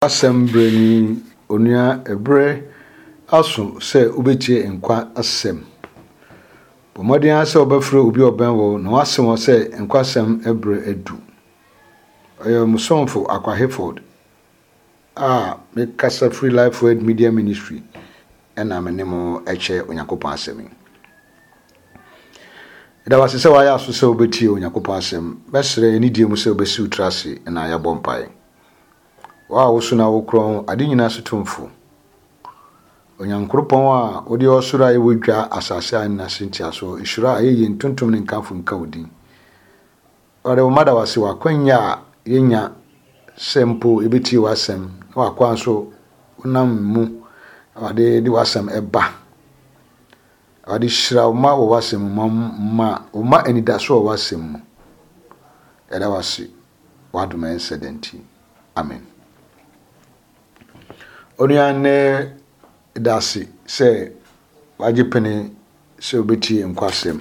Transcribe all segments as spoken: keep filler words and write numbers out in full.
Assembly onua ebre aso se obetie nkwa asem. Pomodin ase obafre obi oban wo na wasem wo se nkwa asem ebre edu. Ayo musonfo Akwa Hayford. Ah, me kasa Free Life Word Media Ministry. Ena menemo eche Onyankopon asem. Ida wase se waya aso se obetie Onyankopon asem. Besre ni die mu se obesi utrase na ya bompai. Wa wosuna wokron ade nyina sotomfo Onyankopon a odi osura ewodwa asase an na sentia so isura ayeyi ntontom ne nkanfo nka odin ore umada wase wakwanya yenya sempo ebeti wasem wa kwa so unam mu ade di wasem eba ade shira uma wo wasem ma uma enidaso wasem eda wase waduma incidenti amen. Oniane dasi se wajipene se obeti nkwasem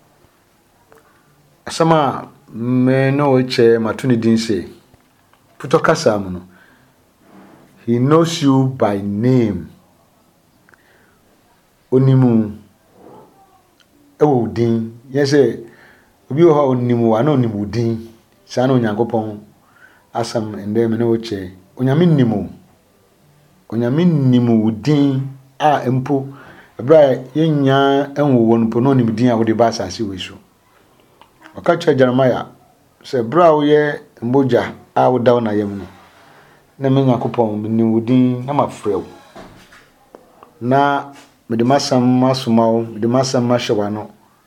asama me no eche matuni din se putokasa mu no he knows you by name onimu ewo din yese obi o ha onimu wa na onimu din sa na Onyankopon asam ende me no eche onyame nimu onyame nimu din a empo ebra yenya enwo npo no nim din a wode ba asase weso okacha Jeremiah se bra wo ye mboja a woda na yem no na me Yakopon nimu din na mafrew na me de masam masumawo me de masam mahwano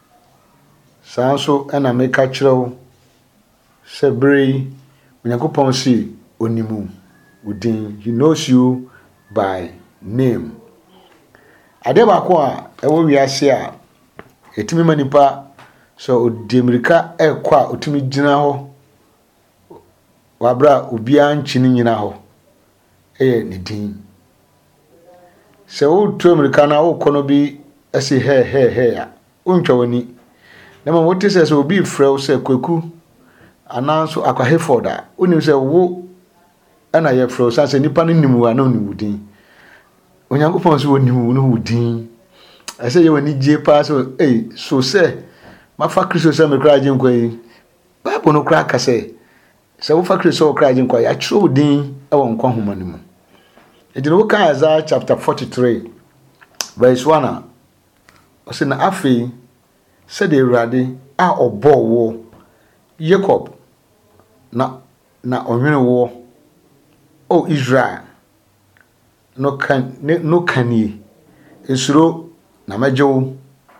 sanso ena me ka kirew se bre Yakopon si onimu udin. He knows you by name. Adeba kwa ewo wiase a etimi manipa so odimirika ekwa otimi gina ho wabra obia nchini nyina ho eye ne din se wo tu amerika na wo kono bi ese he he he a untwa wani na ma wote se se obi frɛw se Kwaku ananso Akwa Hayford a unim se wo ana ye frɛw sanse nipa no nimu a na onimu din Onyankopon so onimu no udin ase ye wani gie pa so eh so se mafa Kristo se me kra agin kwai Bible no kra ka se se wo fa Kristo kra agin kwai ya tro udin e won kwa homa nimu edino wo ka Isaiah chapter forty-three verse one o se na afi se de Awurade a obo wo Jacob na na onwene wo o Israel no kan no kanie esuro na majewo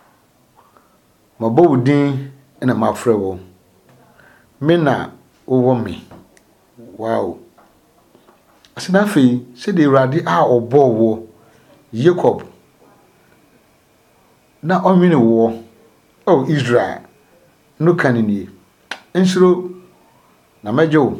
mabo din na mafrewo me na owo me wow asinafi se de Awurade a obo wo Jacob na onwene wo o Israel no kanie esuro na majewo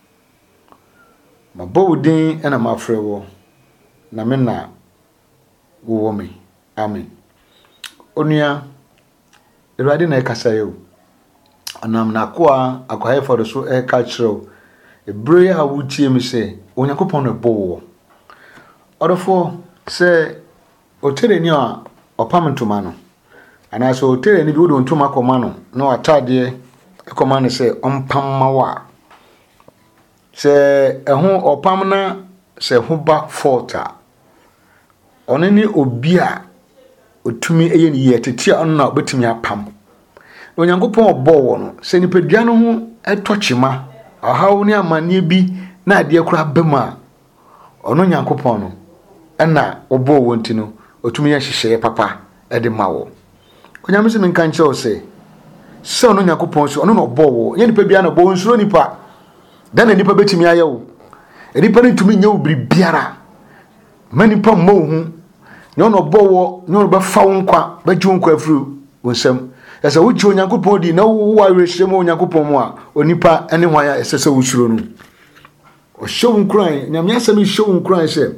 mabo din na mafrewo na me na wo me amen. Onua Awurade na ekasa yo anam na kwa Akwa Hayford so e ka kiro ebre a wutie mi se Onyankopon no bo wo odofo se otere ni a opam ntoma no ana so otere ni bi wodo ntoma koma no na atade koma no se ompam mawa se ehun opam na se huba forta onene obi a otumi eye ni yetete on na obetumi apam Onyankopon obo wo no se nipadua no ho etochima ahaw ni amane bi na ade kura bema ono Onyankopon no na obo wo ntino otumi ye hyehyeye papa e de mawo Onyame se menka nche o se se ono Onyankopon so ono no obo wo ye nipadua no bo nsuro nipa dan na nipa betumi ayewo nipa no ntumi nyewo biribiara manipa mo hu nyono bowo nyono ba fa wonkwa ba ji wonkwa afuru wonsam esa wo ji Onyankopon di na wo wa rehye Onyankopon mu a onipa ene hwan ya esese wo suro no o show nkran nyame asem show nkran se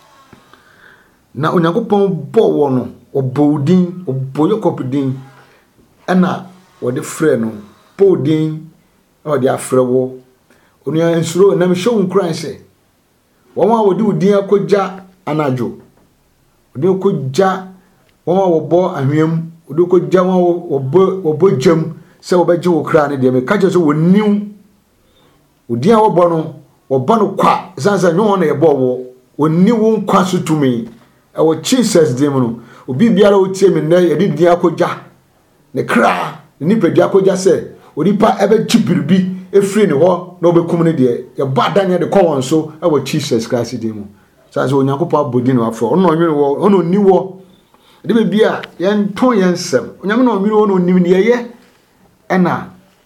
na Onyankopon bowo no obodin oboyo kopidin ana wo de frɛ no podin o de afrɛ wo onua nsuro na me show nkran se wɔn a wɔde odin akɔgya anajo odin akɔgya wɔn a wɔbɔ ahwɛm odin akɔgya wɔn a wɔbɔ wɔbɔ gyam sɛ wɔbɛgye wɔ kra ne deɛ me ka kyerɛ sɛ wɔniw odin a wɔbɔ no wɔbɔ no kwa sansa nyɛ wɔn na yɛbɔ wɔ wɔniw nkwa so tumi ɛwɔ Jesus dim no obi biara otie me nnɛ yɛde din akɔgya ne kra ne nipadua akɔgya sɛ onipa ɛbɛgye biribi efiri ne hɔ na obɛkum ne deɛ yɛbɔ adanya de kɔ wɔn so ɛwɔ Jesus Christ dim mu sansa onyankopɔn abɔdi no afɔ ɔno ɔnwene wɔ ɔno onni wɔ de be bia yɛn ton yɛn nsɛm onyame na ɔnwene wɔ no nim ne yɛyɛ ɛna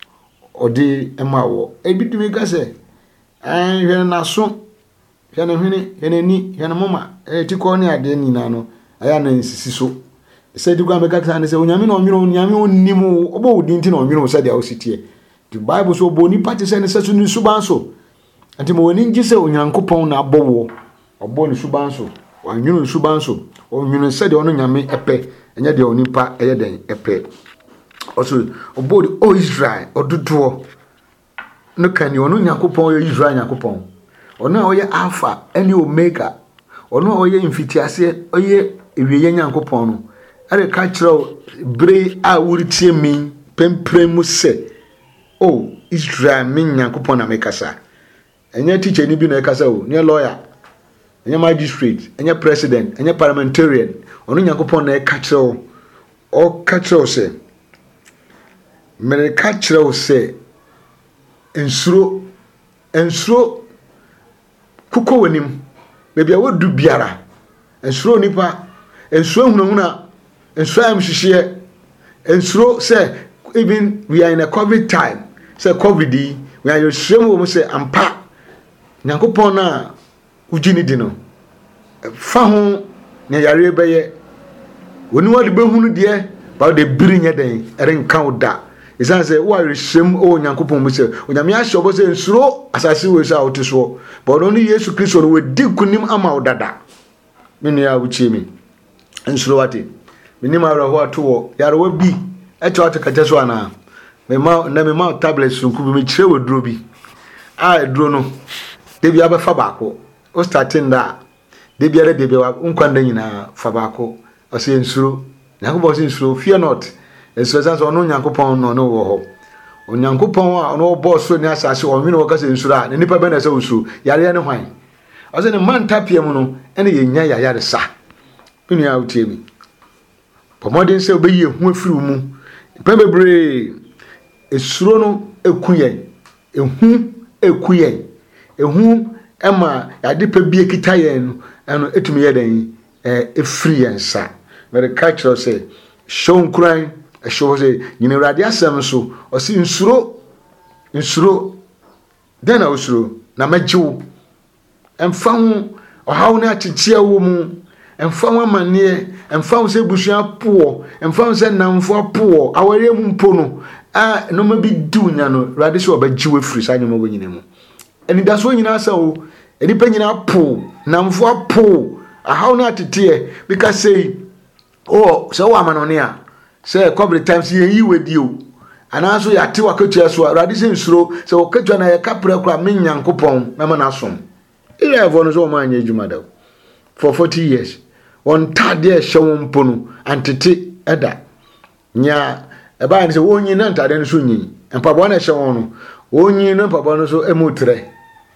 ɔde ɛma wɔ ebi dumi ka sɛ ɛn hwɛ na so hwɛ ne hwene hwɛ ne ni hwɛ ne moma ɛti kɔ ne ade nyina no aya na nsisi so sɛ di kwa meka ka ne sɛ onyame na ɔnwene onyame onnim ɔbɔ wodi nti na ɔnwene sɛ dia ositie the Bible so boni party sɛ ne sɛ so ne suban so anti mo woni ngi sɛ onyankopɔn na abɔ wo ɔbɔ ne suban so ɔnwene suban so ɔnwene sɛ de ɔno nyame ɛpɛ ɛnyɛ de onipa ɛyɛ den ɛpɛ also ɔbɔ o Israel ɔdodoɔ no kan ɔno nyankopɔn yɛ Israel nyankopɔn ɔno a ɔyɛ alpha ɛne omega ɔno a ɔyɛ mfitiase ɔyɛ ewiye nyankopɔn no ɛre ka kyerɛ bre a wuritie mi pemprem mu sɛ oh Israel min nyankopɔn na mekasa ɛnyɛ teacher ni bi na ɛkasa o ne lawyer ɛnyɛ magistrate ɛnyɛ president ɛnyɛ parliamentarian ɔno nyankopɔn na ɛka kyerɛ o ɔka kyerɛ sɛ mere ka kyerɛ sɛ ensuro ensuro kuko wanim bebia wodu biara ensuro nipa ensuro hunahuna ensuro am hihye ensuro say even we are in a COVID time say COVID we are shame wo say ampa nyankopon na ugini di no fa ho na yare beye woni wode behunu de ba de biri nya den erenka oda isan say wo are shame o nyankopon mu say onyame ahye obo say ensuro asase we say out so but only Jesus Christ no we di kunim ama odada menu ya wuchie mi ensuro wate minim awra ho ato yare wa bi echo atakaje so ana me ma na me ma tablet sunku bi me kire woduro bi a duro no de bia ba fa baako o starting da de bia de bia wa nkwanda nyina fa baako o se ensuro nyankopon se ensuro fear not ensuro san so no nyankopon no no wo ho onyankopon a no bo so ni asase o nwene wo ka se ensuro a ne nipa be na se usuro yare ne hwan o se ne man tapiam no ene ye nya ya yare sa pinu ya utie mi pomodin se obeyi ehu afiri mu pembebre esuro no ekuyen ehu ekuyen ehu ema yade pa bie kita yen no eno etumi yeden eh efiri yensa mere culture say show nkran e show say nyine rade asem so o si nsuro nsuro den na usuro na magyew emfa hu ohaw na akyekye wo mu emfa hu amane emfa hu se busua po emfa hu se namfo po aware mu mpo no a no ma bi dunya no rade so obagyew efiri sa nyoma wonyine mu eni da so nyina sa o eni pa nyina po namfo po ahaw na atete because say oh so wa manone a say couple times ye yi wedi o ana so ya te wakatua so rade se nsuro se wakatua na ye kapra kra men nyankopon na ma na som ire evo no so ma anya adwuma da for forty years on tade e hwewon pono antete eda nya e ba ni se wonyi na ntade no so nyi empabo na hwewon no wonyi no empabo no so emotre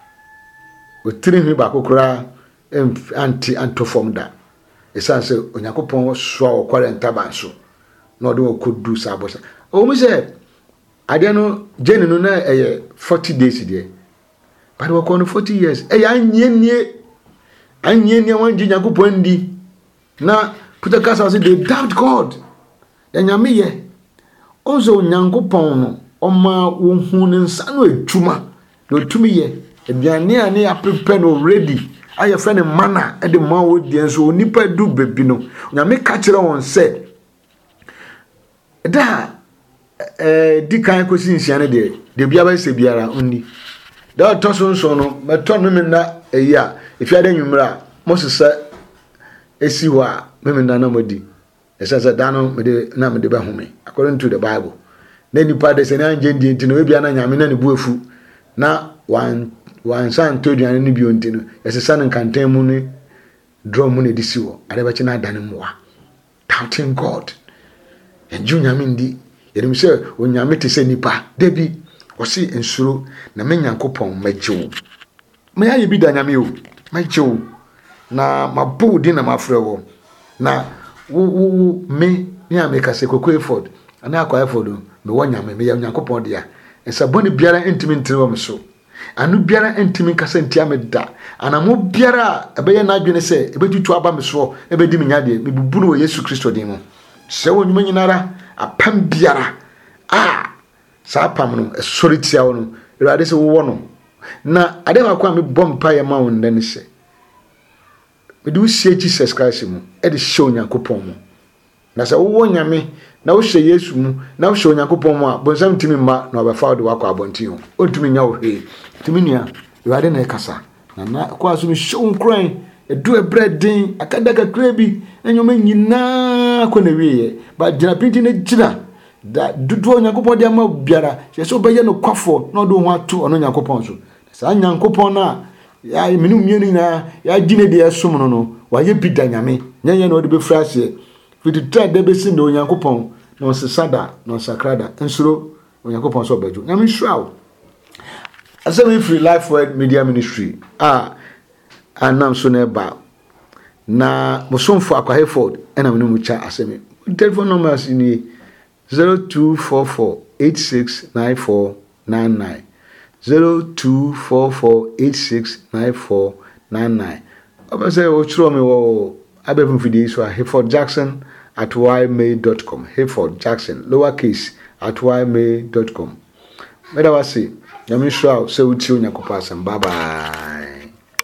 o tiri hi ba kokora anti antofom da esanse onyankopon so okware ntabanso no de okodu sabosa o mu se ade no jeni no na eye forty days de but we ko no forty years e ya anyenie anyenie wan nyankopon ndi na puta kasa say they doubt God enyame ye onzo nyankopon no oma wo hu ne nsa no adwuma no tumi ye aduane a ne ya prepare no ready aye friend mana e de ma wo die so onipa du bebi no nyame ka kire won se da eh di kan ko sinsia ne de de bia ba se biara onni da to so so no meto no me na eyi a efia da nwumra mosesa esi ho a me me na na modi esasa da no me de na me de ba home according to the Bible na nipa de se na anje ndi ntino bia na nyame na ne buefu na wan wansa nto aduane no bio ntino yɛsesa no nkantan mu ne drum mu ne disi wo ade ba na adane mmoa doubting God enju nyame ndi yɛdem sɛ onyame te sɛ nipa dabi wɔsi nsuro na me Nyankopɔn magyew me aye bi da nyame o magyew na mabu di na mafrɛ wo na wo wo me ni ameka se Koko Efford ana akwa Efford me wo nyame me Nyankopɔn dia ensa boni biara ntimi ntire wo me so anu biara ntimi kasa ntia me da anamo biara ebeye na adwene se ebetutu aba me so ebedi me nyade me bubu no Yesu Kristo din mu se wo nyuma nyinara apam biara ah sa apam no esori tia wo no Awurade se wo no na ade makwa me bompa ye ma wo ndane se me do sie Jesus Christ mu e de show Nyankopɔn mu na se wo nyame na wo hye Yesu mu na wo hye Nyankopɔn mu a bonsam timi ma na obefa de wakɔ abontin ho ontimi nya wo hwe timi nua Awurade na ekasa na na kwa so me show nkran edu ebredin akada kakra bi enyoma nyina akɔ na wiye ba gina pinti na gina da dudu Nyankopɔn de ama biara hye so beye no kwafo na do ho ato ono Nyankopɔn so sa Nyankopɔn na ya menu mienu na ya gine de esom no no wa ye bi da nyame nyenye na ode be frase fiti tra de be sin de Nyankopɔn na osesada na osakrada nsuro Nyankopɔn so baju nyame hrawo asem free life word media ministry ah anam so na ba na mosomfo Akwa Efford ena me no mu cha asem telephone numbers ni zero two four four eight six nine four nine nine zero two four four eight six nine four nine nine. Oba say o chiro me wo abefun fidi so Efford Jackson at y mail dot com Efford Jackson lowercase at y mail dot com. Meda wase nyame hwa se uti Onyankopɔn asem bye bye.